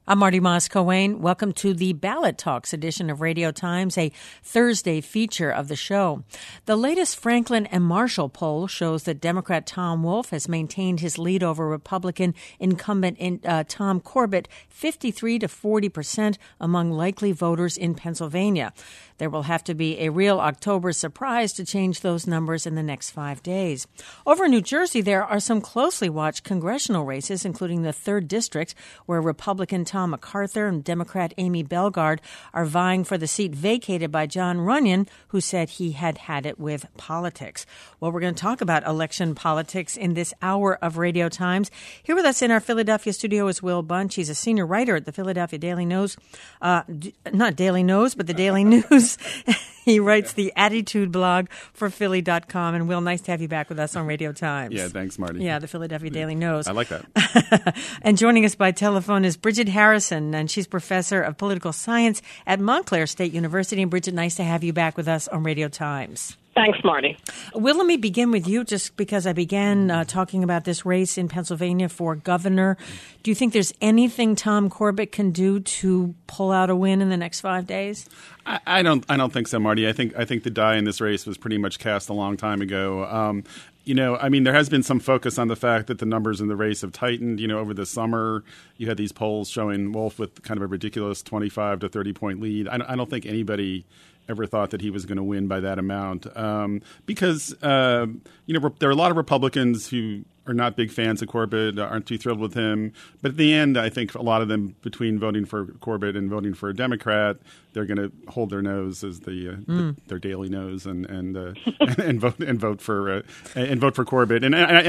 I'm Marty Moss-Coane. Welcome to the Ballot Talks edition of Radio Times, a Thursday feature of the show. The latest Franklin and Marshall poll shows that Democrat Tom Wolf has maintained his lead over Republican incumbent Tom Corbett, 53 to 40% among likely voters in Pennsylvania. There will have to be a real October surprise to change those numbers in the next 5 days. Over in New Jersey, there are some closely watched congressional races, including the 3rd District, where Republican Tom MacArthur and Democrat Amy Bellegarde are vying for the seat vacated by Jon Runyon, who said he had had it with politics. Well, we're going to talk about election politics in this hour of Radio Times. Here with us in our Philadelphia studio is Will Bunch. He's a senior writer at the Philadelphia Daily News. Not Daily News, but the Daily News. He writes the Attitude blog for Philly.com. And Will, nice to have you back with us on Radio Times. Yeah, thanks, Marty. Yeah, the Philadelphia Daily News. I like that. And joining us by telephone is Bridget Harrison, and she's professor of political science at Montclair State University. And Bridget, nice to have you back with us on Radio Times. Thanks, Marty. Will, let me begin with you, just because I began talking about this race in Pennsylvania for governor. Do you think there's anything Tom Corbett can do to pull out a win in the next 5 days? I don't think so, Marty. I think the die in this race was pretty much cast a long time ago. There has been some focus on the fact that the numbers in the race have tightened. Over the summer, you had these polls showing Wolf with kind of a ridiculous 25 to 30 point lead. I don't think anybody ever thought that he was going to win by that amount because there are a lot of Republicans who are not big fans of Corbett, aren't too thrilled with him. But at the end, I think a lot of them, between voting for Corbett and voting for a Democrat, they're going to hold their nose as their daily nose and vote for Corbett.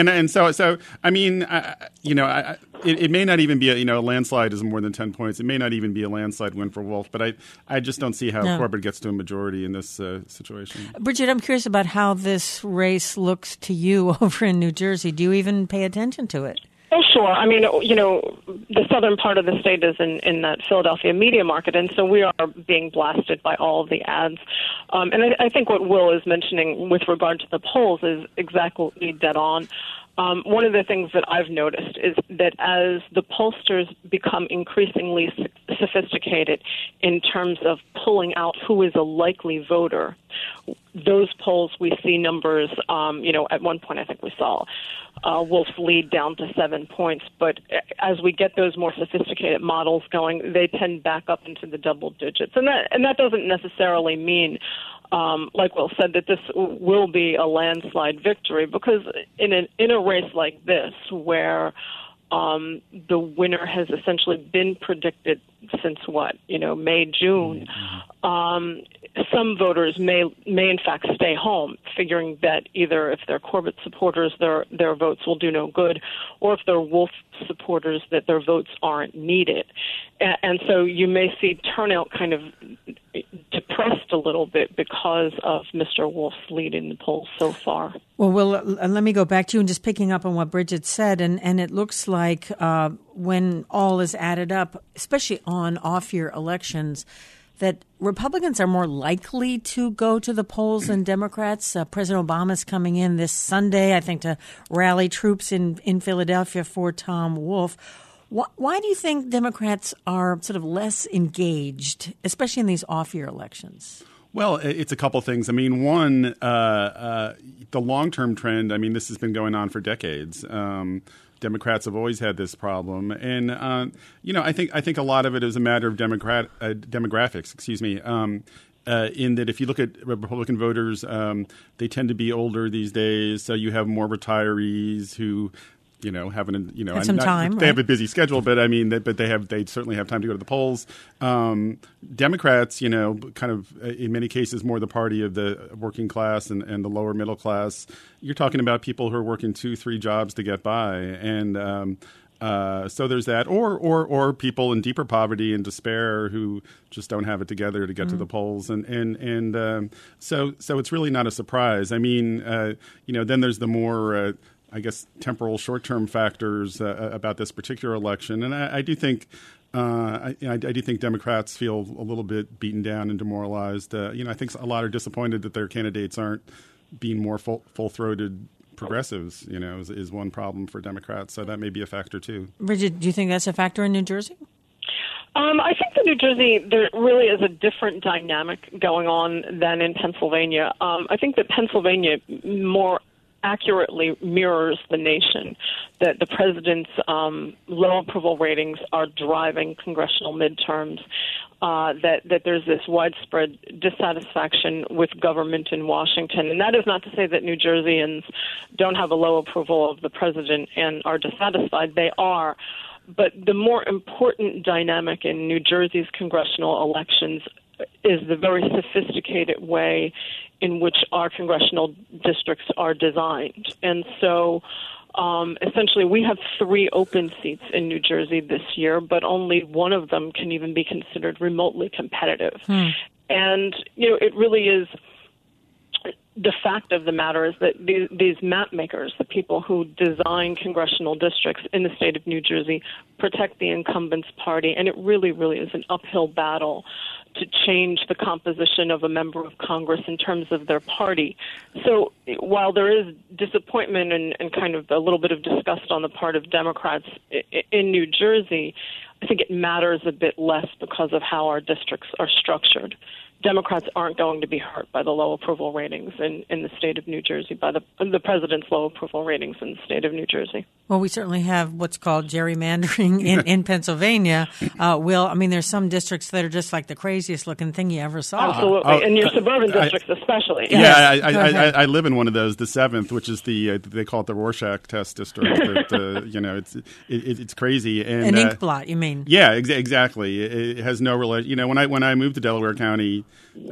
It may not even be a landslide is more than 10 points. It may not even be a landslide win for Wolf. But I just don't see how Corbett gets to a majority in this situation. Bridget, I'm curious about how this race looks to you over in New Jersey. Do you even pay attention to it? Oh, sure. The southern part of the state is in that Philadelphia media market, and so we are being blasted by all of the ads. And I think what Will is mentioning with regard to the polls is exactly dead on. One of the things that I've noticed is that as the pollsters become increasingly sophisticated in terms of pulling out who is a likely voter, those polls we see numbers, at one point I think we saw Wolf's lead down to 7 points. But as we get those more sophisticated models going, they tend back up into the double digits. And that doesn't necessarily mean, like Will said, that this will be a landslide victory, because in a race like this where the winner has essentially been predicted since May, June. Some voters may in fact stay home, figuring that either if they're Corbett supporters, their votes will do no good, or if they're Wolf supporters, that their votes aren't needed. And so you may see turnout kind of depressed a little bit because of Mr. Wolf's lead in the polls so far. Well, let me go back to you and just picking up on what Bridget said. And it looks like when all is added up, especially on off-year elections, that Republicans are more likely to go to the polls than Democrats. President Obama's coming in this Sunday, I think, to rally troops in Philadelphia for Tom Wolf. Why do you think Democrats are sort of less engaged, especially in these off-year elections? Well, it's a couple things. One, the long-term trend, this has been going on for decades. Democrats have always had this problem, and I think a lot of it is a matter of demographics. In that, if you look at Republican voters, they tend to be older these days. So you have more retirees who, have some time. They have a busy schedule, but they certainly have time to go to the polls. Democrats, kind of in many cases more the party of the working class and the lower middle class. You're talking about people who are working 2-3 jobs to get by, and so there's that, or people in deeper poverty and despair who just don't have it together to get to the polls, and so it's really not a surprise. Then there's the more temporal short-term factors about this particular election. And I do think I do think Democrats feel a little bit beaten down and demoralized. I think a lot are disappointed that their candidates aren't being more full-throated progressives, is one problem for Democrats. So that may be a factor, too. Bridget, do you think that's a factor in New Jersey? I think in New Jersey there really is a different dynamic going on than in Pennsylvania. I think that Pennsylvania more accurately mirrors the nation, that the president's low approval ratings are driving congressional midterms, that there's this widespread dissatisfaction with government in Washington. And that is not to say that New Jerseyans don't have a low approval of the president and are dissatisfied. They are. But the more important dynamic in New Jersey's congressional elections is the very sophisticated way in which our congressional districts are designed. And so essentially we have 3 open seats in New Jersey this year, but only one of them can even be considered remotely competitive. And, it really is the fact of the matter is that these map makers, the people who design congressional districts in the state of New Jersey, protect the incumbent's party, and it really, really is an uphill battle to change the composition of a member of Congress in terms of their party. So while there is disappointment and kind of a little bit of disgust on the part of Democrats in New Jersey, I think it matters a bit less because of how our districts are structured. Democrats aren't going to be hurt by the low approval ratings in the state of New Jersey, by the president's low approval ratings in the state of New Jersey. Well, we certainly have what's called gerrymandering in Pennsylvania. Will, I mean, there's some districts that are just like the craziest looking thing you ever saw. Absolutely, and your suburban districts especially. Yeah, I live in one of those, the 7th, which is they call it the Rorschach test district. It's crazy. And, an ink blot, you mean? Yeah, exactly. It has no relation. When I moved to Delaware County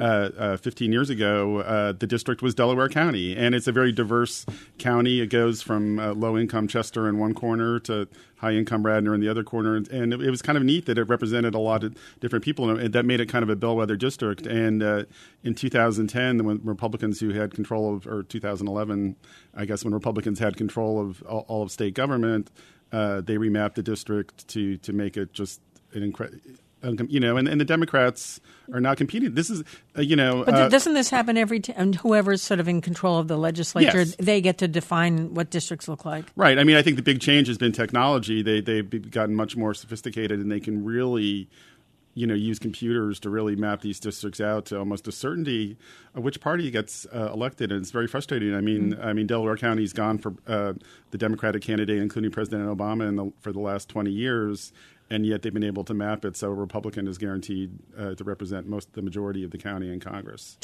15 years ago, the district was Delaware County, and it's a very diverse county. It goes from low-income Chester in one corner to high-income Radnor in the other corner, and it was kind of neat that it represented a lot of different people, and that made it kind of a bellwether district. And in 2010, when Republicans who had control of, or 2011, I guess, when Republicans had control of all of state government, they remapped the district to make it just an incredible. And the Democrats are not competing. This is, But doesn't this happen every time? Whoever's sort of in control of the legislature, yes, they get to define what districts look like. Right. I mean, I think the big change has been technology. They've gotten much more sophisticated, and they can really, use computers to really map these districts out to almost a certainty of which party gets elected, and it's very frustrating. I mean, Delaware County's gone for the Democratic candidate, including President Obama, for the last 20 years. And yet they've been able to map it so a Republican is guaranteed to represent the majority of the county in Congress.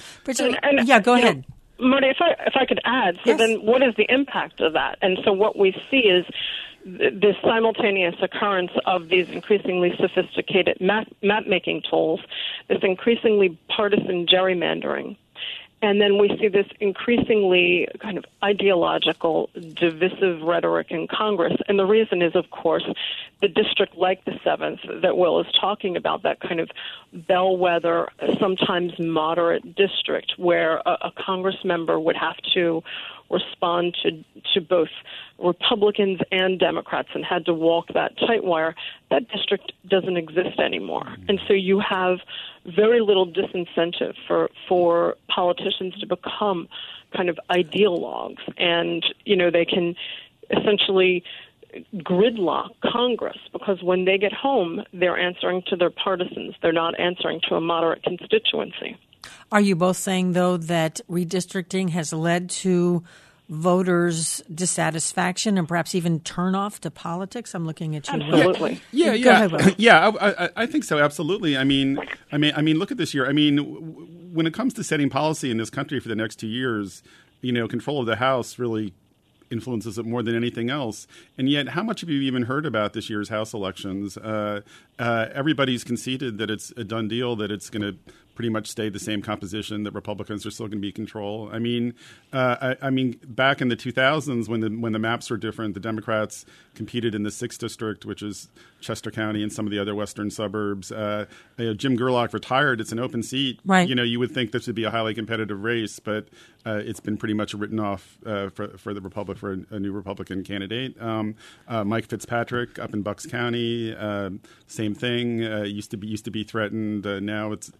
Go ahead. Marty, if I could add, so yes. Then what is the impact of that? And so what we see is this simultaneous occurrence of these increasingly sophisticated map-making tools, this increasingly partisan gerrymandering. And then we see this increasingly kind of ideological, divisive rhetoric in Congress. And the reason is, of course, the district like the 7th that Will is talking about, that kind of bellwether, sometimes moderate district where a Congress member would have to respond to both Republicans and Democrats and had to walk that tight wire. That district doesn't exist anymore. And so you have very little disincentive for politicians to become kind of ideologues. And, they can essentially gridlock Congress because when they get home, they're answering to their partisans. They're not answering to a moderate constituency. Are you both saying, though, that redistricting has led to voters' dissatisfaction and perhaps even turn off to politics? I'm looking at you. Absolutely. Yeah. Go ahead, Will. Yeah, I think so. Absolutely. I mean, look at this year. I mean, when it comes to setting policy in this country for the next 2 years, control of the House really influences it more than anything else. And yet, how much have you even heard about this year's House elections? Everybody's conceded that it's a done deal, that it's going to pretty much stay the same composition, that Republicans are still going to be in control. I mean, back in the 2000s when the maps were different, the Democrats competed in the 6th district, which is Chester County and some of the other western suburbs. Jim Gerlach retired. It's an open seat. Right. You would think this would be a highly competitive race, but it's been pretty much written off for the Republic, for a new Republican candidate. Mike Fitzpatrick up in Bucks County, same thing. Used to be threatened. Now it's a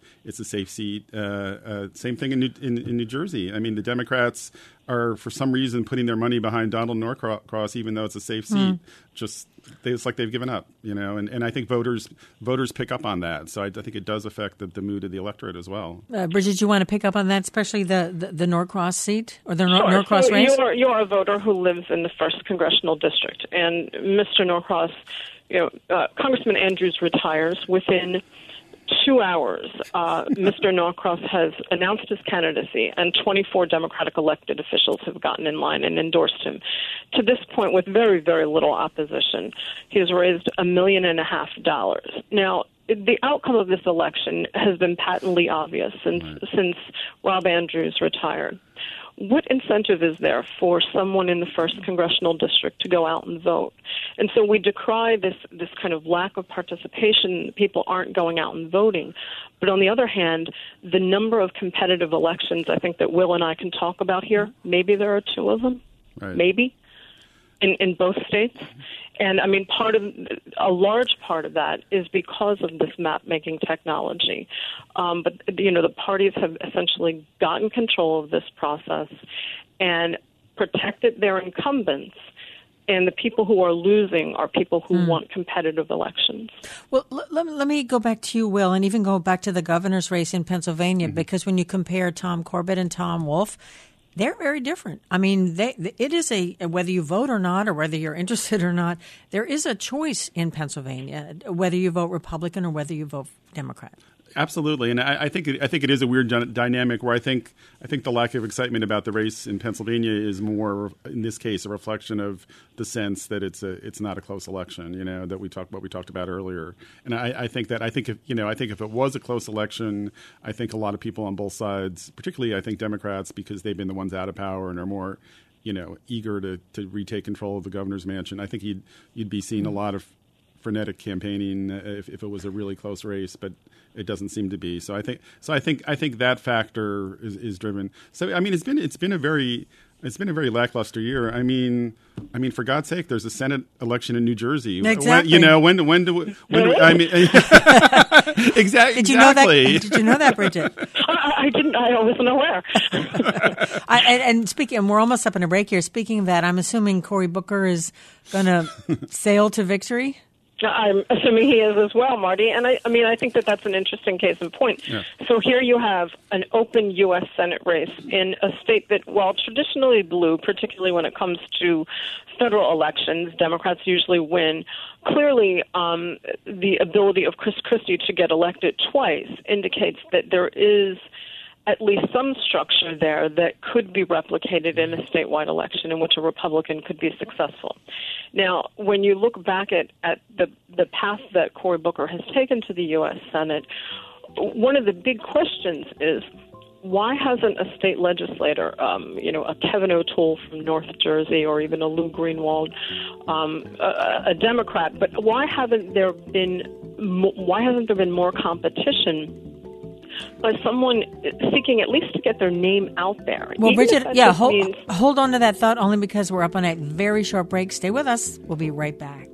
safe seat. Same thing in New Jersey. I mean, the Democrats are, for some reason, putting their money behind Donald Norcross, even though it's a safe seat. It's like they've given up, and I think voters pick up on that. So I think it does affect the mood of the electorate as well. Bridget, you want to pick up on that, especially the Norcross seat or the Sure. Norcross so race? You're a voter who lives in the 1st Congressional District, and Mr. Norcross, Congressman Andrews retires within 2 hours. Mr. Norcross has announced his candidacy, and 24 Democratic elected officials have gotten in line and endorsed him. To this point, with very, very little opposition, he has raised $1.5 million. Now, the outcome of this election has been patently obvious since Rob Andrews retired. What incentive is there for someone in the 1st Congressional District to go out and vote? And so we decry this kind of lack of participation. People aren't going out and voting. But on the other hand, the number of competitive elections I think that Will and I can talk about here, maybe there are 2 of them, maybe, in both states. And I mean, a large part of that is because of this map-making technology. But the parties have essentially gotten control of this process and protected their incumbents. And the people who are losing are people who want competitive elections. Well, let me go back to you, Will, and even go back to the governor's race in Pennsylvania, because when you compare Tom Corbett and Tom Wolf, they're very different. I mean, it is whether you vote or not, or whether you're interested or not, there is a choice in Pennsylvania, whether you vote Republican or whether you vote Democrat. Absolutely, and I think it is a weird dynamic where I think the lack of excitement about the race in Pennsylvania is more, in this case, a reflection of the sense that it's not a close election. That we talked about earlier, and I think if it was a close election, I think a lot of people on both sides, particularly I think Democrats, because they've been the ones out of power and are more eager to retake control of the governor's mansion. I think you'd be seeing a lot of frenetic campaigning if it was a really close race, but it doesn't seem to be. So I think that factor is driven. So I mean, it's been a very lackluster year. I mean, for God's sake, there's a Senate election in New Jersey. Exactly. When do I mean? Exactly. Did you know that? Did you know that, Bridget? I didn't. I wasn't aware. And we're almost up on a break here. Speaking of that, I'm assuming Cory Booker is going to sail to victory. I'm assuming he is as well, Marty. And I think that's an interesting case in point. Yeah. So here you have an open U.S. Senate race in a state that, while traditionally blue, particularly when it comes to federal elections, Democrats usually win. Clearly, the ability of Chris Christie to get elected twice indicates that there is at least some structure there that could be replicated in a statewide election in which a Republican could be successful. Now, when you look back at the path that Cory Booker has taken to the U.S. Senate, one of the big questions is, why hasn't a state legislator, a Kevin O'Toole from North Jersey, or even a Lou Greenwald, a Democrat, but why hasn't there been more competition by someone seeking at least to get their name out there? Well, Bridget, hold on to that thought, only because we're up on a very short break. Stay with us. We'll be right back.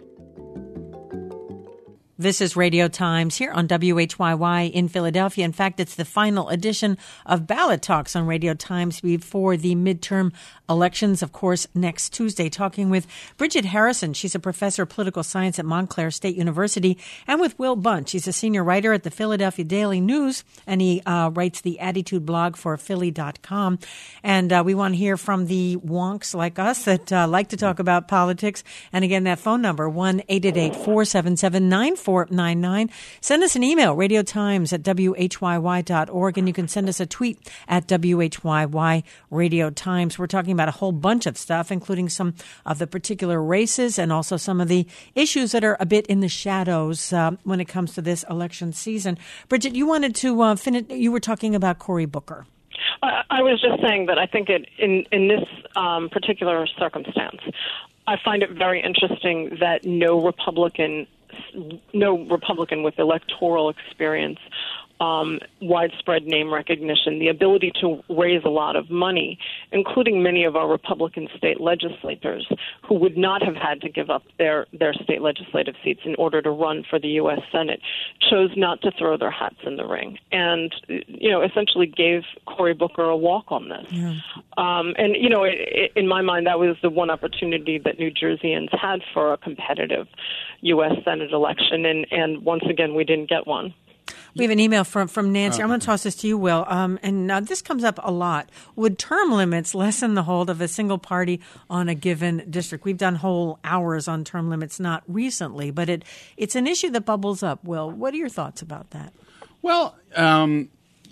This is Radio Times here on WHYY in Philadelphia. In fact, it's the final edition of Ballot Talks on Radio Times before the midterm elections, of course, next Tuesday. Talking with Bridget Harrison. She's a professor of political science at Montclair State University. And with Will Bunch. He's a senior writer at the Philadelphia Daily News, and he writes the Attitude blog for Philly.com. And we want to hear from the wonks like us that like to talk about politics. And again, that phone number, 1-888-477-9499. Send us an email, radiotimes@whyy.org, and you can send us a tweet at WHYY Radio Times. We're talking about a whole bunch of stuff, including some of the particular races and also some of the issues that are a bit in the shadows when it comes to this election season. Bridget, you wanted to finish. You were talking about Cory Booker. I was just saying that I think in this particular circumstance, I find it very interesting that no Republican with electoral experience widespread name recognition, the ability to raise a lot of money, including many of our Republican state legislators who would not have had to give up their state legislative seats in order to run for the U.S. Senate, chose not to throw their hats in the ring and, essentially gave Cory Booker a walk on this. Yeah. In my mind, that was the one opportunity that New Jerseyans had for a competitive U.S. Senate election, and once again, we didn't get one. We have an email from Nancy. I'm going to toss this to you, Will. And this comes up a lot. Would term limits lessen the hold of a single party on a given district? We've done whole hours on term limits, not recently, but it's an issue that bubbles up. Will, what are your thoughts about that? Well, I've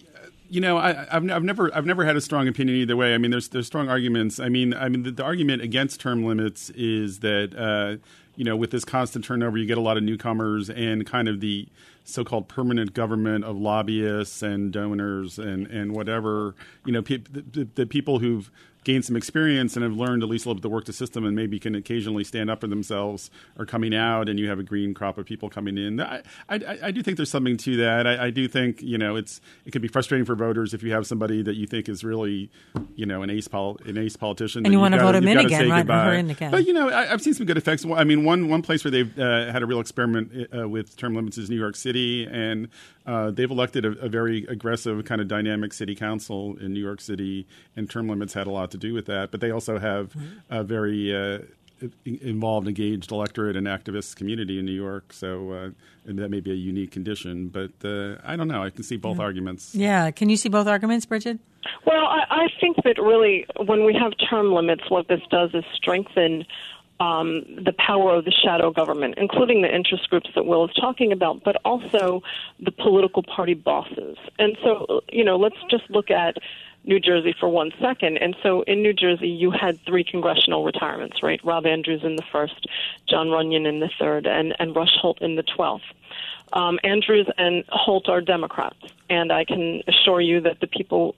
never had a strong opinion either way. I mean, there's strong arguments. The argument against term limits is that with this constant turnover, you get a lot of newcomers and kind of the so-called permanent government of lobbyists and donors and whatever, the people who've gained some experience and have learned at least a little bit to work the system and maybe can occasionally stand up for themselves are coming out, and you have a green crop of people coming in. I do think there's something to that. I do think, it can be frustrating for voters if you have somebody that you think is really, an ace politician. And you want to vote him in again, right? Her in again. But, I've seen some good effects. I mean, one place where they've had a real experiment with term limits is New York City, and they've elected a very aggressive kind of dynamic city council in New York City, and term limits had a lot to do with that. But they also have a very involved, engaged electorate and activist community in New York. So and that may be a unique condition. But I don't know. I can see both arguments. Yeah. Can you see both arguments, Bridget? Well, I think that really when we have term limits, what this does is strengthen the power of the shadow government, including the interest groups that Will is talking about, but also the political party bosses. And so, let's just look at New Jersey for 1 second. And so in New Jersey, you had 3 congressional retirements, right? Rob Andrews in the 1st, John Runyon in the 3rd, and Rush Holt in the 12th. Andrews and Holt are Democrats, and I can assure you that the people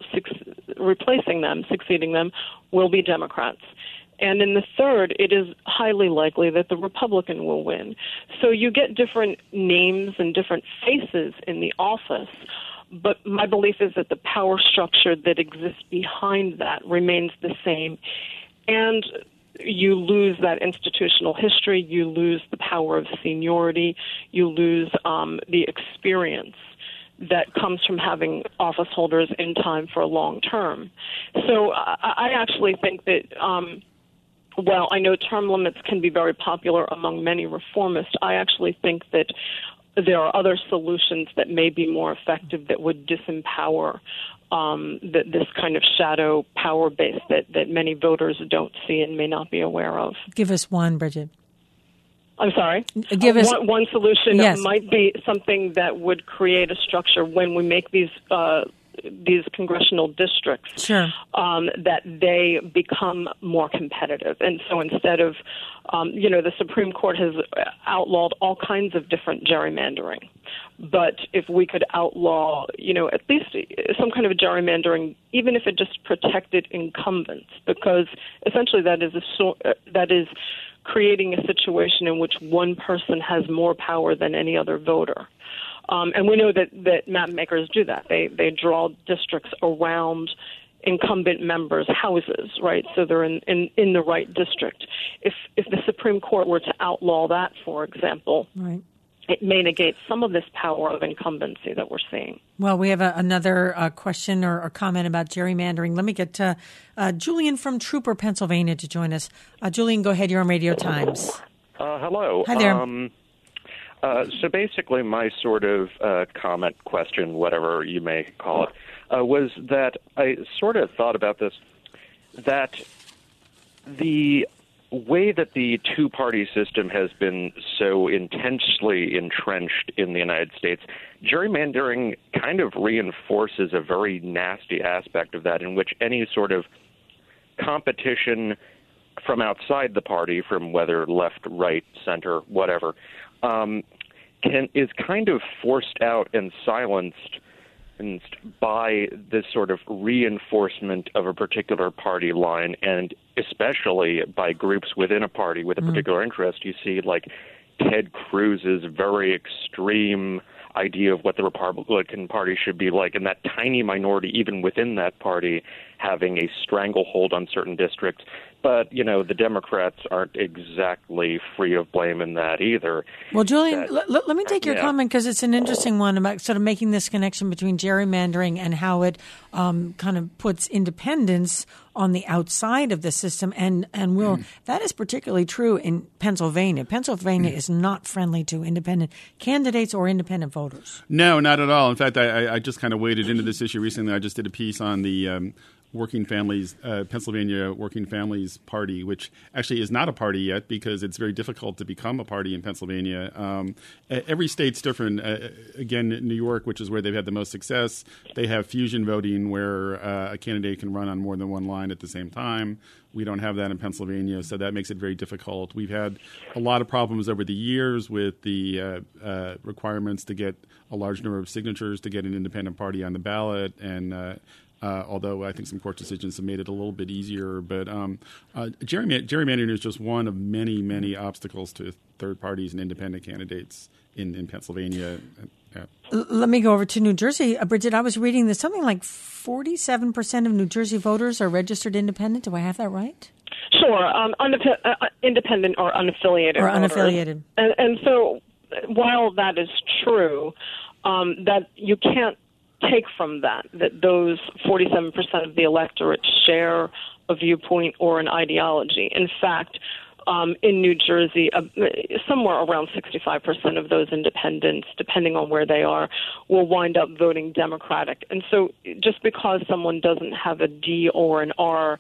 succeeding them, will be Democrats. And in the 3rd, it is highly likely that the Republican will win. So you get different names and different faces in the office, but my belief is that the power structure that exists behind that remains the same. And you lose that institutional history, you lose the power of seniority, you lose the experience that comes from having office holders in time for a long term. So I actually think that while I know term limits can be very popular among many reformists, I actually think that there are other solutions that may be more effective that would disempower this kind of shadow power base that many voters don't see and may not be aware of. Give us one, Bridget. I'm sorry? Give us one solution. Yes. Might be something that would create a structure when we make these congressional districts, sure, that they become more competitive. And so instead of, the Supreme Court has outlawed all kinds of different gerrymandering. But if we could outlaw, at least some kind of a gerrymandering, even if it just protected incumbents, because essentially that is creating a situation in which one person has more power than any other voter. And we know that map makers do that. They draw districts around incumbent members' houses, right? So they're in the right district. If the Supreme Court were to outlaw that, for example, right, it may negate some of this power of incumbency that we're seeing. Well, we have another question or comment about gerrymandering. Let me get Julian from Trooper, Pennsylvania, to join us. Julian, go ahead. You're on Radio Times. Hello. Hi there. So basically my sort of comment, question, whatever you may call it, was that I sort of thought about this, that the way that the two-party system has been so intensely entrenched in the United States, gerrymandering kind of reinforces a very nasty aspect of that, in which any sort of competition from outside the party, from whether left, right, center, whatever, is kind of forced out and silenced by this sort of reinforcement of a particular party line, and especially by groups within a party with a particular interest. You see, like, Ted Cruz's very extreme idea of what the Republican Party should be like, and that tiny minority, even within that party, having a stranglehold on certain districts. But, the Democrats aren't exactly free of blame in that either. Well, Julian, let me take your comment, because it's an interesting one about sort of making this connection between gerrymandering and how it kind of puts independents on the outside of the system. And Will, that is particularly true in Pennsylvania. Pennsylvania is not friendly to independent candidates or independent voters. No, not at all. In fact, I just kind of waded into this issue recently. I just did a piece on the Pennsylvania Working Families Party, which actually is not a party yet because it's very difficult to become a party in Pennsylvania. Every state's different. Again, New York, which is where they've had the most success, they have fusion voting where a candidate can run on more than one line at the same time. We don't have that in Pennsylvania, so that makes it very difficult. We've had a lot of problems over the years with the requirements to get a large number of signatures to get an independent party on the ballot, and although I think some court decisions have made it a little bit easier. But gerrymandering is just one of many, many obstacles to third parties and independent candidates in Pennsylvania. Yeah. Let me go over to New Jersey. Bridget, I was reading that something like 47% of New Jersey voters are registered independent. Do I have that right? Sure. Independent or unaffiliated. Or unaffiliated. And so while that is true, that you can't take from that those 47% of the electorate share a viewpoint or an ideology. In fact, in New Jersey, somewhere around 65% of those independents, depending on where they are, will wind up voting Democratic. And so just because someone doesn't have a D or an R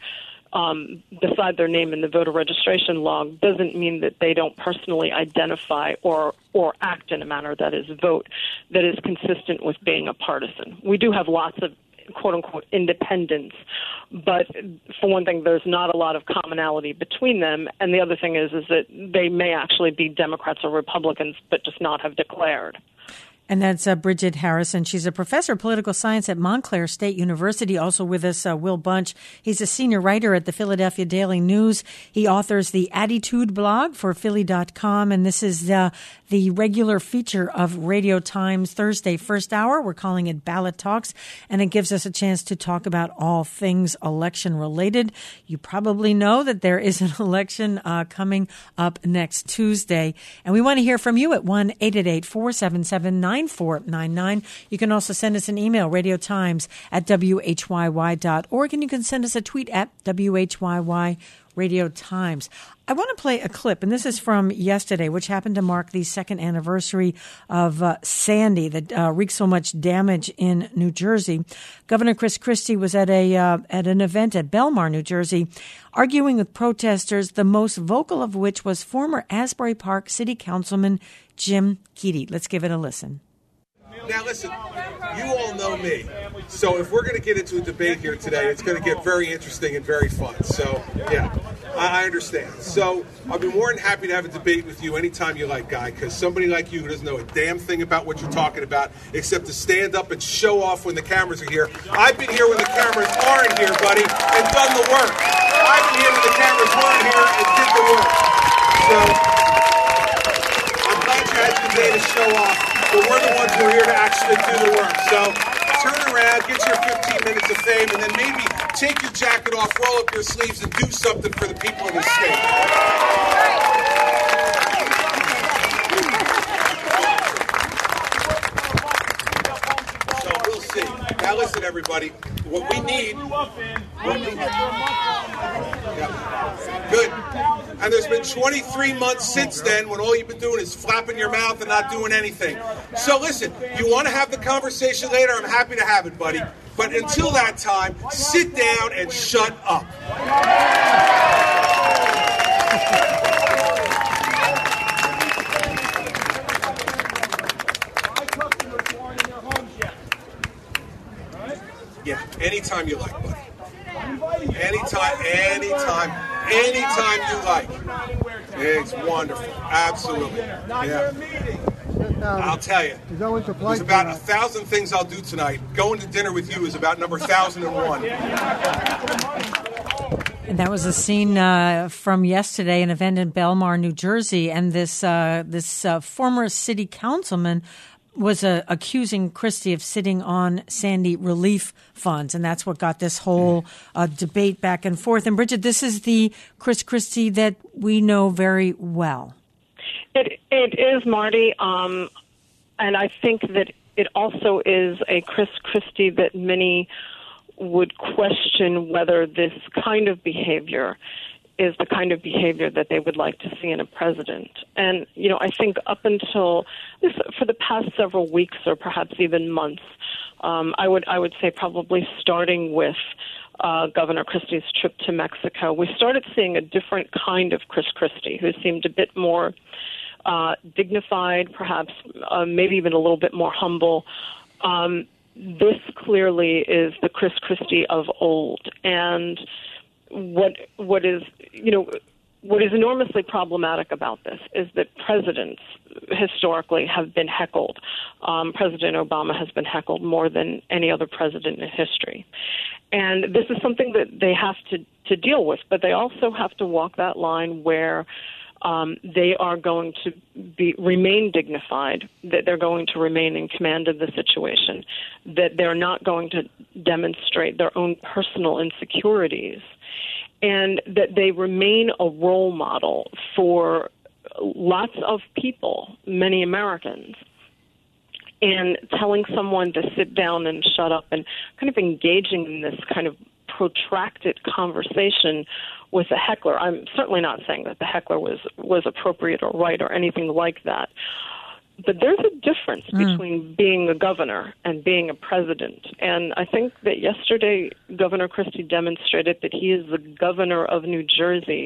beside their name in the voter registration log doesn't mean that they don't personally identify or act in a manner that is consistent with being a partisan. We do have lots of quote-unquote independents, but for one thing, there's not a lot of commonality between them, and the other thing is that they may actually be Democrats or Republicans, but just not have declared. And that's Bridget Harrison. She's a professor of political science at Montclair State University. Also with us, Will Bunch. He's a senior writer at the Philadelphia Daily News. He authors the Attitude blog for Philly.com. And this is the regular feature of Radio Times Thursday First Hour. We're calling it Ballot Talks. And it gives us a chance to talk about all things election related. You probably know that there is an election coming up next Tuesday. And we want to hear from you at 1-888-477-9499. You can also send us an email, radiotimes@whyy.org, and you can send us a tweet at WHYY Radio Times. I want to play a clip, and this is from yesterday, which happened to mark the second anniversary of Sandy that wreaked so much damage in New Jersey. Governor Chris Christie was at an event at Belmar, New Jersey, arguing with protesters, the most vocal of which was former Asbury Park City Councilman Jim Keaty. Let's give it a listen. Now, listen, you all know me. So if we're going to get into a debate here today, it's going to get very interesting and very fun. So, yeah, I understand. So I'll be more than happy to have a debate with you anytime you like, Guy, because somebody like you who doesn't know a damn thing about what you're talking about except to stand up and show off when the cameras are here. I've been here when the cameras aren't here, buddy, and done the work. I've been here when the cameras weren't here and did the work. So I'm glad you had today to show off. But we're the ones who are here to actually do the work. So turn around, get your 15 minutes of fame, and then maybe take your jacket off, roll up your sleeves, and do something for the people of the state. So we'll see. Now listen, everybody. What we need... Good. And there's been 23 months since then when all you've been doing is flapping your mouth and not doing anything. So listen, you want to have the conversation later, I'm happy to have it, buddy. But until that time, sit down and shut up. Yeah, anytime you like, buddy. Anytime you like. It's wonderful. Absolutely. Yeah. I'll tell you. There's about 1,000 things I'll do tonight. Going to dinner with you is about number 1,001. And that was a scene from yesterday, an event in Belmar, New Jersey, and this former city councilman was accusing Christie of sitting on Sandy relief funds, and that's what got this whole debate back and forth. And Bridget, this is the Chris Christie that we know very well. It is, Marty, and I think that it also is a Chris Christie that many would question whether this kind of behavior is the kind of behavior that they would like to see in a president. And, I think up until this, for the past several weeks or perhaps even months, I would say probably starting with Governor Christie's trip to Mexico, we started seeing a different kind of Chris Christie who seemed a bit more dignified, perhaps maybe even a little bit more humble. This clearly is the Chris Christie of old, and what is enormously problematic about this is that presidents historically have been heckled. President Obama has been heckled more than any other president in history, and this is something that they have to deal with. But they also have to walk that line where they are going to remain dignified, that they're going to remain in command of the situation, that they're not going to demonstrate their own personal insecurities, and that they remain a role model for lots of people, many Americans. And telling someone to sit down and shut up and kind of engaging in this kind of protracted conversation with a heckler. I'm certainly not saying that the heckler was appropriate or right or anything like that. But there's a difference between being a governor and being a president. And I think that yesterday Governor Christie demonstrated that he is the governor of New Jersey.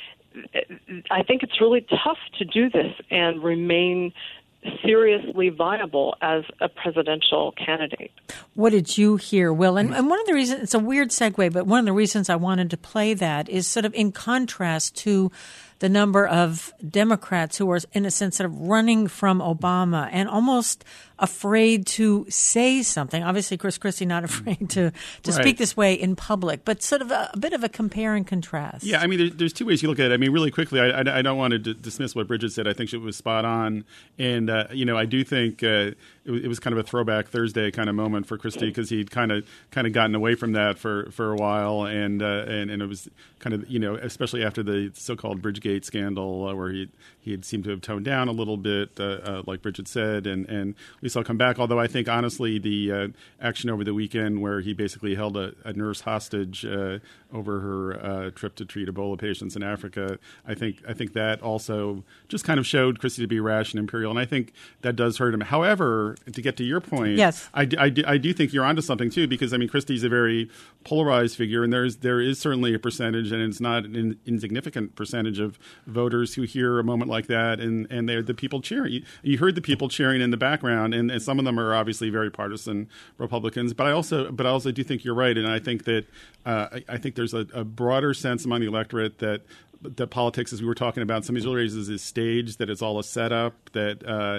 I think it's really tough to do this and remain seriously viable as a presidential candidate. What did you hear, Will? And one of the reasons, it's a weird segue, but one of the reasons I wanted to play that is sort of in contrast to the number of Democrats who are, in a sense, sort of running from Obama and almost afraid to say something. Obviously, Chris Christie not afraid to speak this way in public, but sort of a bit of a compare and contrast. Yeah, I mean, there's two ways you look at it. I mean, really quickly, I don't want to dismiss what Bridget said. I think she was spot on. And, I do think it was kind of a throwback Thursday kind of moment for Christie because he'd kind of gotten away from that for a while. And it was kind of, especially after the so-called Bridgegate scandal where he had seemed to have toned down a little bit, like Bridget said, and we saw come back. Although I think, honestly, the action over the weekend where he basically held a nurse hostage over her trip to treat Ebola patients in Africa, I think that also just kind of showed Christie to be rash and imperial, and I think that does hurt him. However, to get to your point, yes, I do think you're onto something too, because I mean Christie's a very polarized figure, and there is certainly a percentage, and it's not an insignificant percentage of voters who hear a moment like that, and they're the people cheering. You heard the people cheering in the background, and some of them are obviously very partisan Republicans. But I also do think you're right, and I think that I think there's a broader sense among the electorate that politics, as we were talking about, some of these races is staged, that it's all a setup, that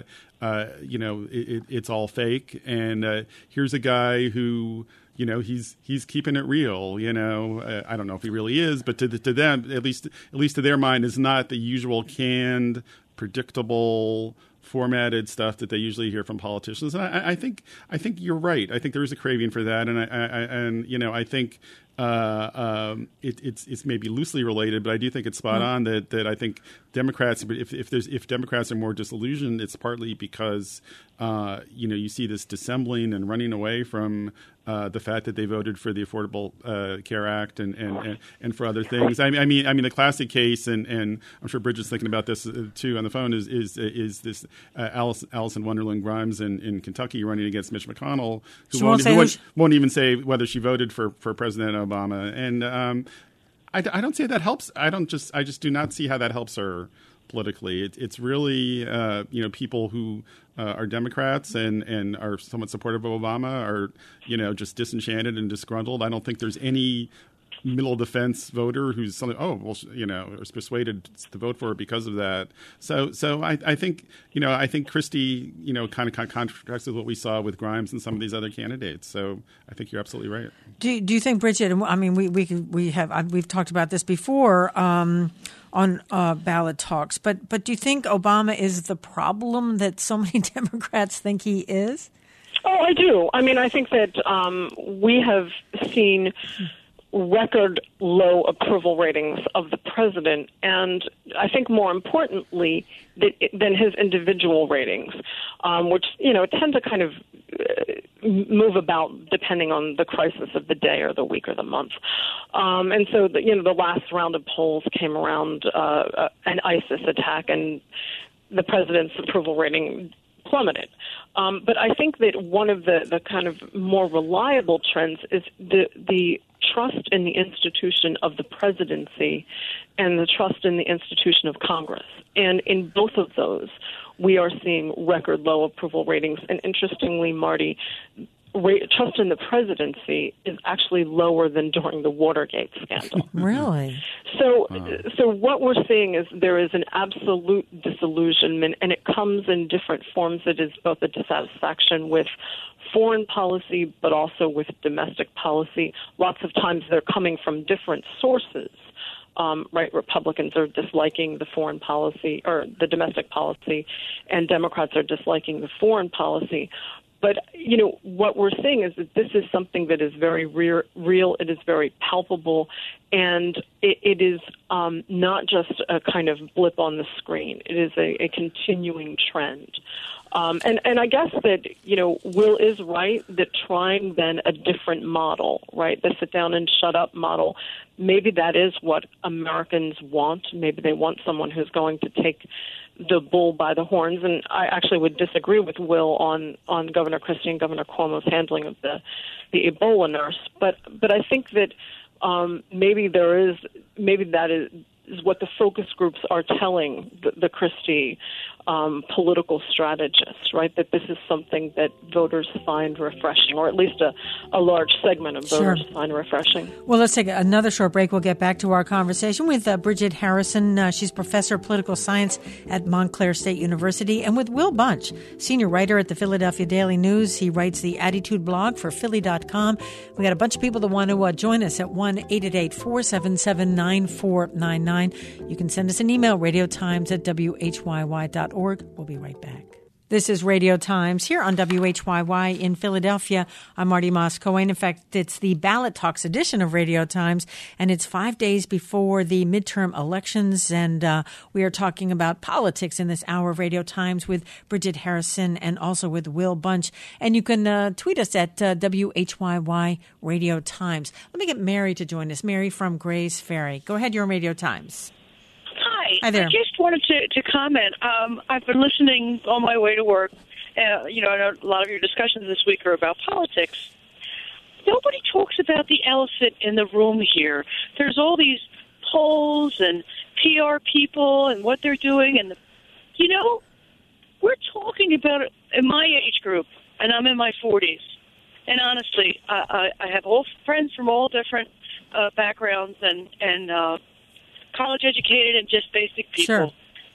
it's all fake, and here's a guy who. He's keeping it real. I don't know if he really is, but to them, at least to their mind, is not the usual canned, predictable, formatted stuff that they usually hear from politicians. And I think you're right. I think there is a craving for that, and I think it's maybe loosely related, but I do think it's spot on that I think Democrats, if Democrats are more disillusioned, it's partly because you see this dissembling and running away from the fact that they voted for the Affordable Care Act and for other things. I mean the classic case, and I'm sure Bridget's thinking about this too on the phone, is this Alice in Wonderland Grimes in Kentucky running against Mitch McConnell, who won't even say whether she voted for President Obama, and I don't say that helps. I just do not see how that helps her politically. It's really people who are Democrats and are somewhat supportive of Obama are just disenchanted and disgruntled. I don't think there's any middle of the fence voter who's something, is persuaded to vote for her because of that. So I think, I think Christie, kind of contrasts with what we saw with Grimes and some of these other candidates. So I think you're absolutely right. Do you think, Bridget? I mean, we've talked about this before on ballot talks, but do you think Obama is the problem that so many Democrats think he is? Oh, I do. I mean, I think that we have seen record low approval ratings of the president, and I think more importantly than his individual ratings, which tend to kind of move about depending on the crisis of the day or the week or the month. And so the last round of polls came around an ISIS attack, and the president's approval rating plummeted. But I think that one of the kind of more reliable trends is the trust in the institution of the presidency and the trust in the institution of Congress. And in both of those, we are seeing record low approval ratings. And interestingly, Marty, trust in the presidency is actually lower than during the Watergate scandal. Really? So what we're seeing is there is an absolute disillusionment, and it comes in different forms. It is both a dissatisfaction with foreign policy, but also with domestic policy. Lots of times they're coming from different sources. Right, Republicans are disliking the foreign policy or the domestic policy, and Democrats are disliking the foreign policy. But, what we're seeing is that this is something that is very real. It is very palpable, and it is not just a kind of blip on the screen. It is a continuing trend. And I guess that, Will is right that trying then a different model, right, the sit down and shut up model, maybe that is what Americans want. Maybe they want someone who's going to take the bull by the horns. And I actually would disagree with Will on Governor Christie and Governor Cuomo's handling of the Ebola nurse. But I think that maybe that is what the focus groups are telling the Christie political strategists, right? That this is something that voters find refreshing, or at least a large segment of voters find refreshing. Well, let's take another short break. We'll get back to our conversation with Bridget Harrison. She's professor of political science at Montclair State University, and with Will Bunch, senior writer at the Philadelphia Daily News. He writes the Attitude blog for Philly.com. We got a bunch of people that want to join us at 1-888-477-9499. You can send us an email, radiotimes@whyy.org. We'll be right back. This is Radio Times here on WHYY in Philadelphia. I'm Marty Moss-Cohen. In fact, it's the Ballot Talks edition of Radio Times, and it's 5 days before the midterm elections, and we are talking about politics in this hour of Radio Times with Bridget Harrison and also with Will Bunch. And you can tweet us at WHYY Radio Times. Let me get Mary to join us. Mary from Grays Ferry. Go ahead, you're on Radio Times. Hi there. I just wanted to comment. I've been listening on my way to work. I know a lot of your discussions this week are about politics. Nobody talks about the elephant in the room here. There's all these polls and PR people and what they're doing. And, we're talking about it in my age group, and I'm in my 40s. And honestly, I have all friends from all different backgrounds and college educated and just basic people. Sure.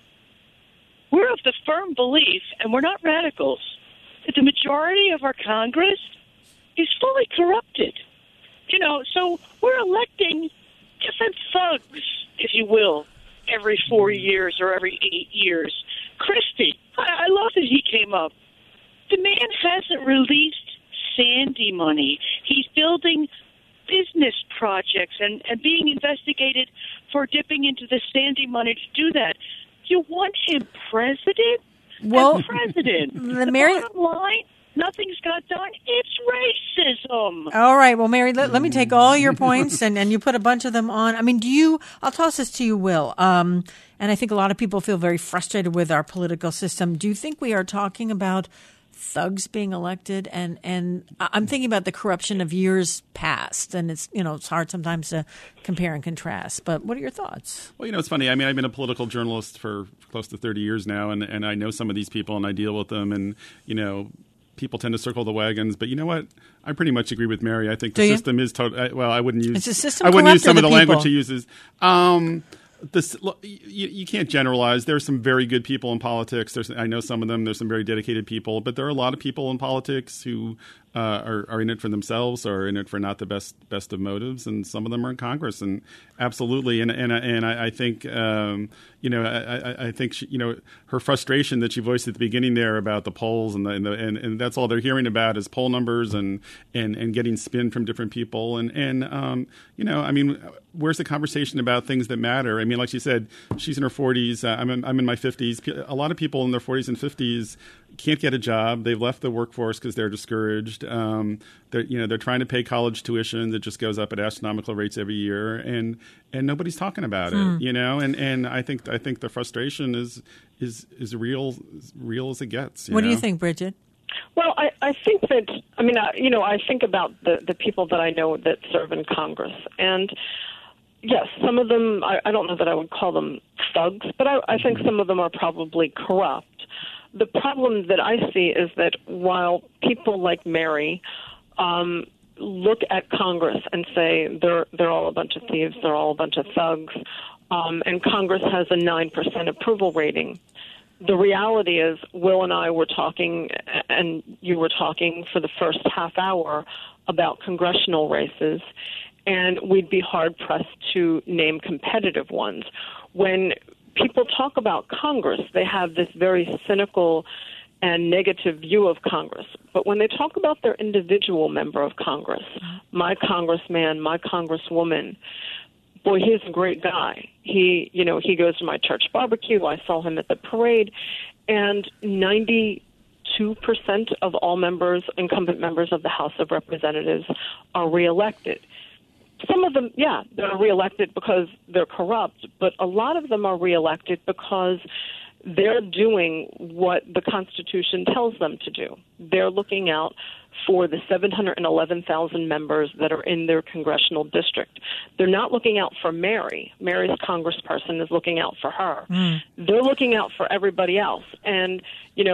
We're of the firm belief, and we're not radicals, that the majority of our Congress is fully corrupted. So we're electing different thugs, if you will, every 4 years or every 8 years. Christie, I love that he came up. The man hasn't released Sandy money. He's building business projects and being investigated for dipping into the Sandy money to do that. You want him president? Well, president. The bottom line, nothing's got done. It's racism. All right. Well, Mary, let me take all your points, and you put a bunch of them on. I mean, I'll toss this to you, Will. And I think a lot of people feel very frustrated with our political system. Do you think we are talking about thugs being elected, and I'm thinking about the corruption of years past, and it's hard sometimes to compare and contrast. But what are your thoughts? Well, it's funny. I mean, I've been a political journalist for close to 30 years now, and I know some of these people, and I deal with them, and people tend to circle the wagons. But you know what? I pretty much agree with Mary. I think the system is totally. Well, I wouldn't use. It's a system. I wouldn't use some of the people. language he uses. You can't generalize. There are some very good people in politics. I know some of them. There's some very dedicated people, but there are a lot of people in politics who are in it for themselves, or in it for not the best of motives, and some of them are in Congress. And absolutely, and I think I think she, her frustration that she voiced at the beginning there about the polls and that's all they're hearing about is poll numbers and getting spin from different people where's the conversation about things that matter? I mean, like she said, she's in her 40s. I'm in my 50s. A lot of people in their 40s and 50s can't get a job. They've left the workforce because they're discouraged. They're trying to pay college tuition that just goes up at astronomical rates every year, and nobody's talking about it. And I think the frustration is real as it gets. What do you think, Bridget? Well, I think that, I think about the people that I know that serve in Congress. And, yes, some of them, I don't know that I would call them thugs, but I think some of them are probably corrupt. The problem that I see is that while people like Mary look at Congress and say they're all a bunch of thieves, they're all a bunch of thugs, and Congress has a 9% approval rating, the reality is Will and I were talking, and you were talking for the first half hour about congressional races, and we'd be hard-pressed to name competitive ones. When people talk about Congress, they have this very cynical and negative view of Congress. But when they talk about their individual member of Congress, my congressman, my congresswoman, boy, he's a great guy. He goes to my church barbecue. I saw him at the parade. And 92% of all incumbent members of the House of Representatives are reelected. Some of them, they're reelected because they're corrupt, but a lot of them are reelected because they're doing what the Constitution tells them to do. They're looking out for the 711,000 members that are in their congressional district. They're not looking out for Mary. Mary's congressperson is looking out for her. They're looking out for everybody else. And,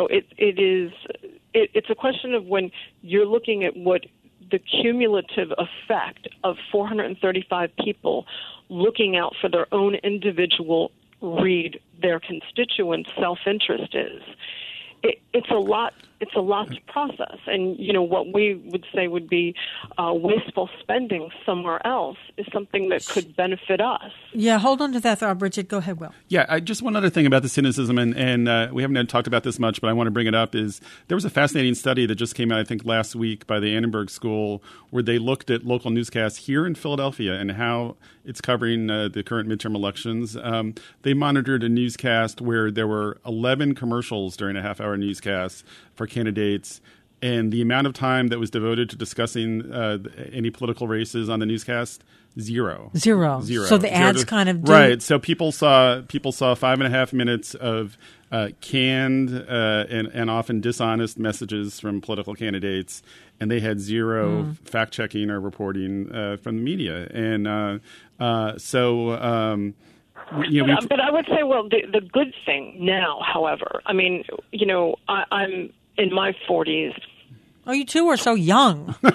it's a question of when you're looking at what the cumulative effect of 435 people looking out for their own individual their constituents' self-interest is. It's a lot to process, and what we would say would be wasteful spending somewhere else is something that could benefit us. Yeah, hold on to that thought, Bridget. Go ahead, Will. Yeah, just one other thing about the cynicism, and we haven't talked about this much, but I want to bring it up, is there was a fascinating study that just came out, I think, last week by the Annenberg School, where they looked at local newscasts here in Philadelphia and how it's covering the current midterm elections. They monitored a newscast where there were 11 commercials during a half-hour newscast for candidates, and the amount of time that was devoted to discussing any political races on the newscast, zero. So the ads kind of right. So people saw 5.5 minutes of canned and often dishonest messages from political candidates, and they had zero fact checking or reporting from the media, and But I would say, the good thing now, however, I'm in my 40s. Oh, you two are so young. He's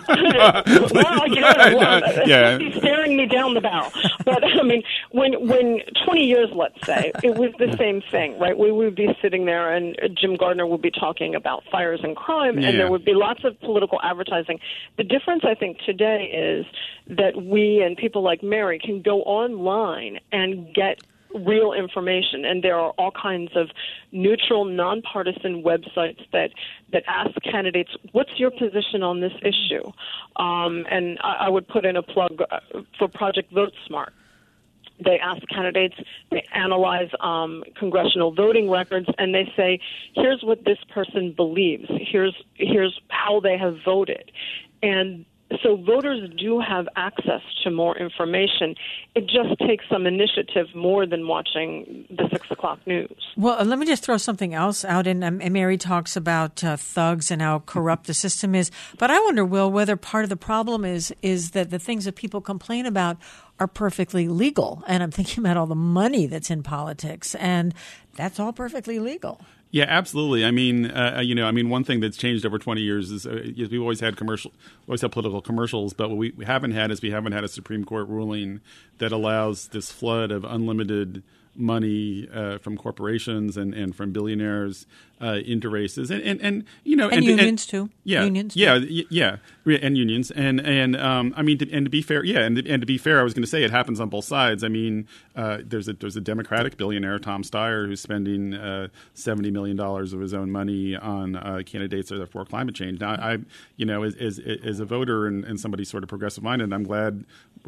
staring me down the barrel. But when 20 years, let's say, it was the same thing, right? We would be sitting there, and Jim Gardner would be talking about fires and crime, and there would be lots of political advertising. The difference, I think, today is that we and people like Mary can go online and get real information, and there are all kinds of neutral, nonpartisan websites that ask candidates, what's your position on this issue? And I would put in a plug for Project Vote Smart. They ask candidates, they analyze congressional voting records, and they say, here's what this person believes, here's how they have voted. And so voters do have access to more information. It just takes some initiative more than watching the 6 o'clock news. Well, let me just throw something else out. And Mary talks about thugs and how corrupt the system is. But I wonder, Will, whether part of the problem is that the things that people complain about are perfectly legal. And I'm thinking about all the money that's in politics, and that's all perfectly legal. Yeah, absolutely. I mean, one thing that's changed over 20 years is we've always had political commercials, but what we haven't had is a Supreme Court ruling that allows this flood of unlimited money from corporations and from billionaires into races and unions too. Yeah, unions. Yeah, and unions to be fair, I was going to say it happens on both sides. I mean, there's a Democratic billionaire, Tom Steyer, who's spending $70 million of his own money on candidates that are for climate change. Now, as a voter and somebody sort of progressive minded, I'm glad.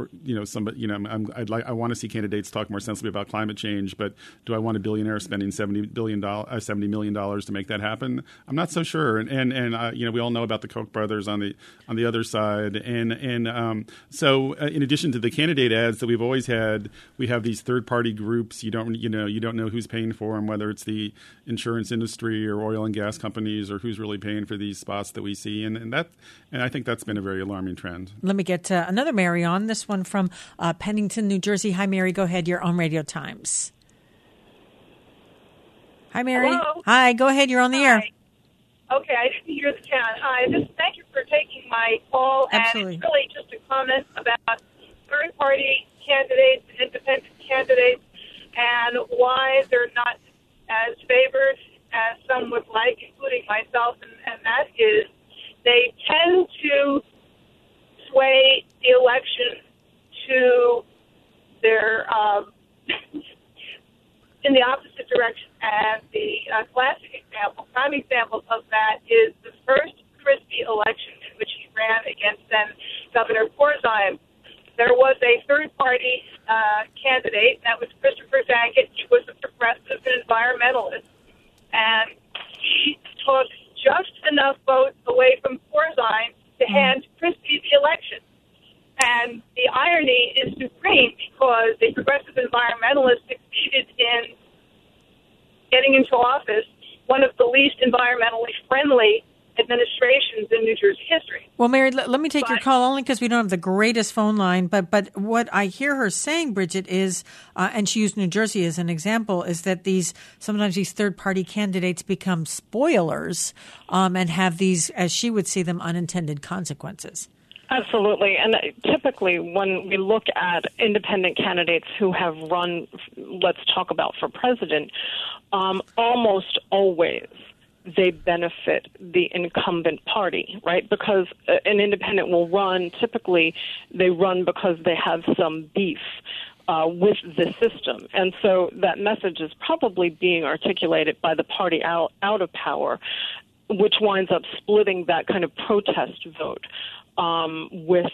I want to see candidates talk more sensibly about climate change, but do I want a billionaire spending $70 million to make that happen? I'm not so sure. And we all know about the Koch brothers on the other side. So in addition to the candidate ads that we've always had, we have these third party groups. You don't know who's paying for them, whether it's the insurance industry or oil and gas companies or who's really paying for these spots that we see. And I think that's been a very alarming trend. Let me get another Mary on. This one from Pennington, New Jersey. Hi, Mary. Go ahead. You're on Radio Times. Hi, Mary. Hello? Hi. Go ahead. You're on the air. Okay, I didn't hear the chat. Just thank you for taking my call. Absolutely. And it's really just a comment about third-party candidates, independent candidates, and why they're not as favored as some would like, including myself, and that is they tend to sway the election to their in the opposite direction. And the prime example of that is the first Christie election in which he ran against then Governor Corzine. There was a third-party candidate, that was Christopher Daggett. He was a progressive and environmentalist, and he took just enough votes away from Corzine to hand Christie the election. And the irony is supreme because the progressive environmentalist succeeded in getting into office one of the least environmentally friendly administrations in New Jersey history. Well, Mary, let me take your call only because we don't have the greatest phone line. But what I hear her saying, Bridget, is, and she used New Jersey as an example, is that sometimes these third-party candidates become spoilers and have these, as she would see them, unintended consequences. Absolutely. And typically when we look at independent candidates who have run, let's talk about for president, almost always they benefit the incumbent party, right? Because an independent will run, typically they run because they have some beef with the system. And so that message is probably being articulated by the party out of power, which winds up splitting that kind of protest vote with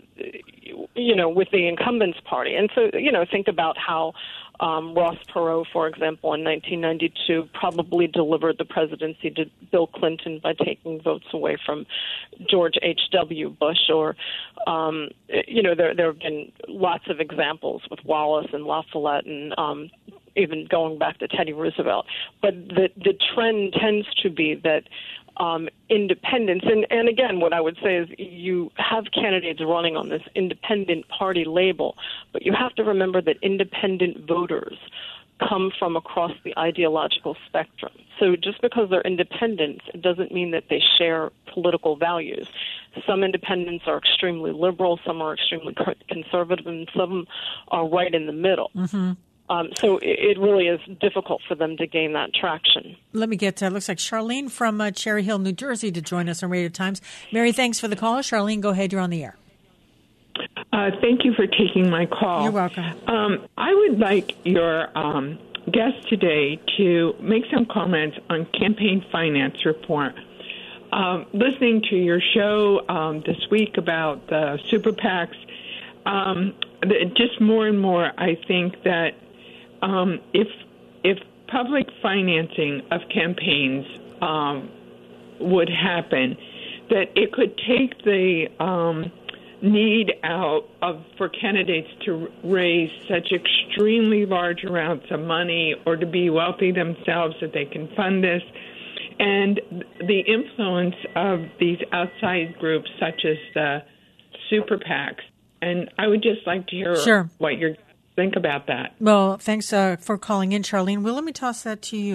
the incumbents party. And so, think about how Ross Perot, for example, in 1992 probably delivered the presidency to Bill Clinton by taking votes away from George H.W. Bush. Or, there have been lots of examples with Wallace and La Follette and even going back to Teddy Roosevelt. But the trend tends to be that independence, and again, what I would say is you have candidates running on this independent party label, but you have to remember that independent voters come from across the ideological spectrum. So just because they're independents, it doesn't mean that they share political values. Some independents are extremely liberal, some are extremely conservative, and some are right in the middle. Mm-hmm. So it really is difficult for them to gain that traction. Let me get, looks like Charlene from Cherry Hill, New Jersey, to join us on Radio Times. Mary, thanks for the call. Charlene, go ahead. You're on the air. Thank you for taking my call. You're welcome. I would like your guest today to make some comments on campaign finance report. Listening to your show this week about the super PACs, just more and more I think that if public financing of campaigns would happen, that it could take the need out for candidates to raise such extremely large amounts of money or to be wealthy themselves that they can fund this, and the influence of these outside groups such as the super PACs. And I would just like to hear what you think about that. Well, thanks for calling in, Charlene. Well, let me toss that to you.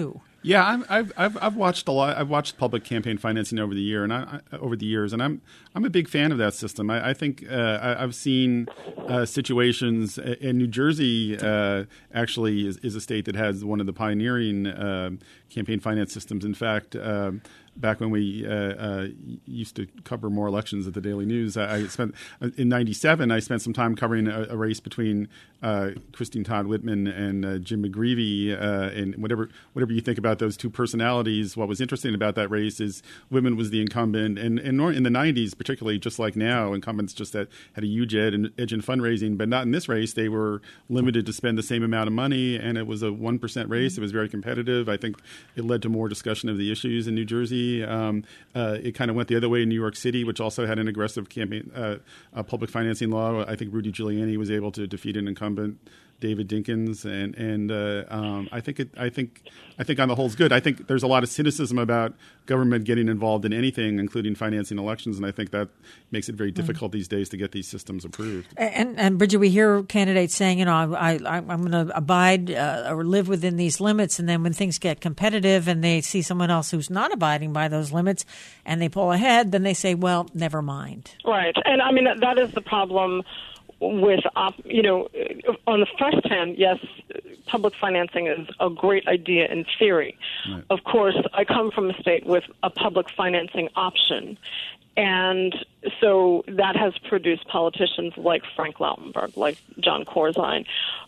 Yeah, I've watched a lot. I've watched public campaign financing over the years, and I'm a big fan of that system. I think I've seen situations in New Jersey. Actually, is a state that has one of the pioneering campaign finance systems. In fact, back when we used to cover more elections at the Daily News, I spent in '97. I spent some time covering a race between Christine Todd Whitman and Jim McGreevey. And whatever you think about those two personalities, what was interesting about that race is Whitman was the incumbent, and in the '90s, particularly, just like now, incumbents just had a huge edge in fundraising, but not in this race. They were limited to spend the same amount of money, and it was a 1% race. It was very competitive. I think it led to more discussion of the issues in New Jersey. It kind of went the other way in New York City, which also had an aggressive campaign public financing law. I think Rudy Giuliani was able to defeat an incumbent, David Dinkins, and I think on the whole it's good. I think there's a lot of cynicism about government getting involved in anything, including financing elections, and I think that makes it very difficult these days to get these systems approved. And Bridget, we hear candidates saying, I'm going to abide or live within these limits, and then when things get competitive and they see someone else who's not abiding by those limits and they pull ahead, then they say, well, never mind. Right, and I mean that is the problem. With, on the first hand, yes, public financing is a great idea in theory. Right. Of course, I come from a state with a public financing option. And so that has produced politicians like Frank Lautenberg, like John Corzine,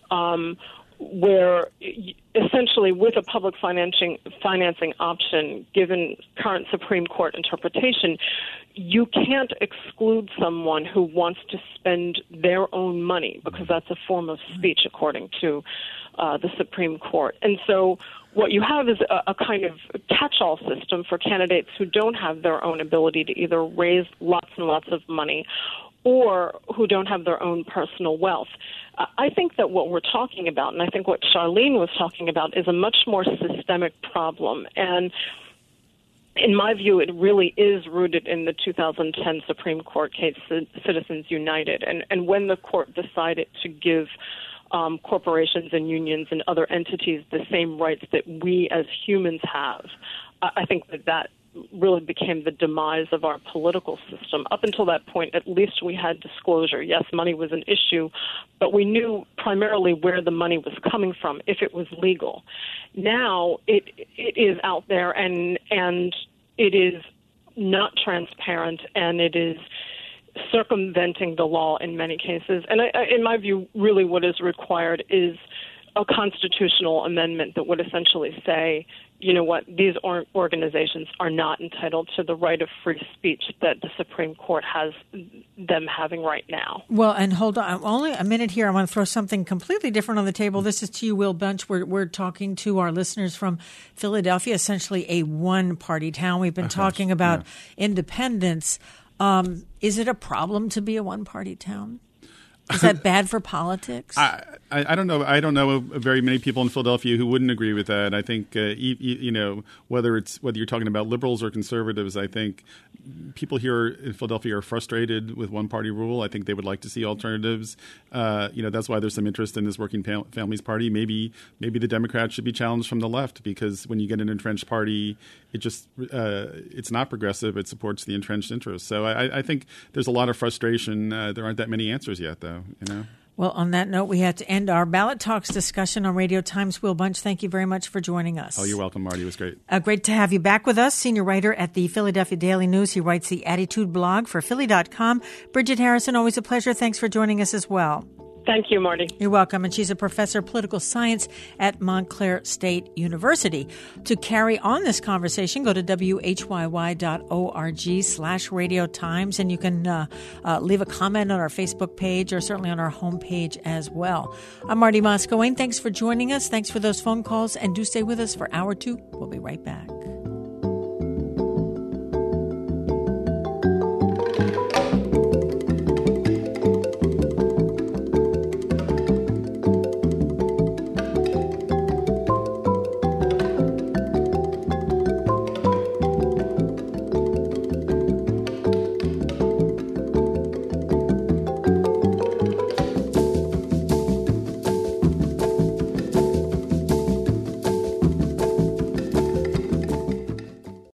where essentially with a public financing option, given current Supreme Court interpretation, you can't exclude someone who wants to spend their own money because that's a form of speech according to the Supreme Court. And so what you have is a kind of catch-all system for candidates who don't have their own ability to either raise lots and lots of money or who don't have their own personal wealth. I think that what we're talking about, and I think what Charlene was talking about, is a much more systemic problem. And in my view, it really is rooted in the 2010 Supreme Court case, Citizens United. And when the court decided to give corporations and unions and other entities the same rights that we as humans have, I think that really became the demise of our political system. Up until that point, at least we had disclosure. Yes, money was an issue, but we knew primarily where the money was coming from if it was legal. Now it is out there and it is not transparent, and it is circumventing the law in many cases. And in my view, really what is required is a constitutional amendment that would essentially say, you know what, these organizations are not entitled to the right of free speech that the Supreme Court has them having right now. Well, and hold on, only a minute here. I want to throw something completely different on the table. This is to you, Will Bunch. We're talking to our listeners from Philadelphia, essentially a one-party town. We've been talking about independence. Is it a problem to be a one-party town? Is that bad for politics? I don't know. I don't know very many people in Philadelphia who wouldn't agree with that. I think whether you're talking about liberals or conservatives, I think people here in Philadelphia are frustrated with one-party rule. I think they would like to see alternatives. That's why there's some interest in this Working Families Party. Maybe the Democrats should be challenged from the left, because when you get an entrenched party, it's not progressive. It supports the entrenched interests. So I think there's a lot of frustration. There aren't that many answers yet, though. Well, on that note, we had to end our Ballot Talks discussion on Radio Times. Will Bunch, thank you very much for joining us. Oh, you're welcome, Marty. It was great. Great to have you back with us. Senior writer at the Philadelphia Daily News. He writes the Attitude blog for Philly.com. Bridget Harrison, always a pleasure. Thanks for joining us as well. Thank you, Marty. You're welcome. And she's a professor of political science at Montclair State University. To carry on this conversation, go to whyy.org/Radio Times, and you can leave a comment on our Facebook page or certainly on our homepage as well. I'm Marty Moscowane. Thanks for joining us. Thanks for those phone calls, and do stay with us for hour 2. We'll be right back.